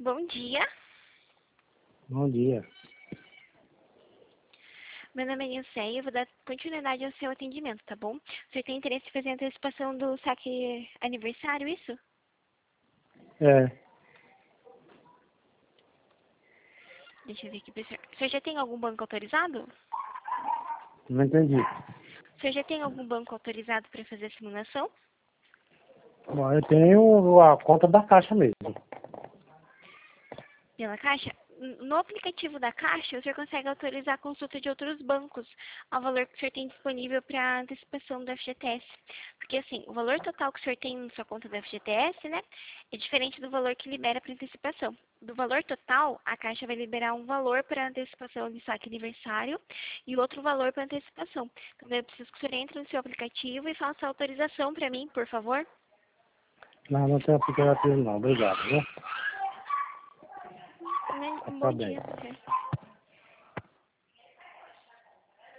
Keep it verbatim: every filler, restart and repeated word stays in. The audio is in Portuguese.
Bom dia. Bom dia. Meu nome é Nilceia e eu vou dar continuidade ao seu atendimento, tá bom? O senhor tem interesse em fazer a antecipação do saque aniversário, isso? É, Deixa eu ver aqui pro senhor. O senhor já tem algum banco autorizado? não entendi. O senhor já tem algum banco autorizado para fazer a simulação? Bom, eu tenho a conta da Caixa mesmo. Pela Caixa? No aplicativo da Caixa, o senhor consegue autorizar a consulta de outros bancos ao valor que o senhor tem disponível para antecipação do F G T S. Porque, assim, o valor total que o senhor tem na sua conta do F G T S, né, é diferente do valor que libera para antecipação. Do valor total, a Caixa vai liberar um valor para antecipação de saque aniversário e outro valor para antecipação. Então, eu preciso que o senhor entre no seu aplicativo e faça a autorização para mim, por favor. Não, não tenho aplicativo não. Obrigado, viu? Né? Um Tá bom bem. dia, senhor.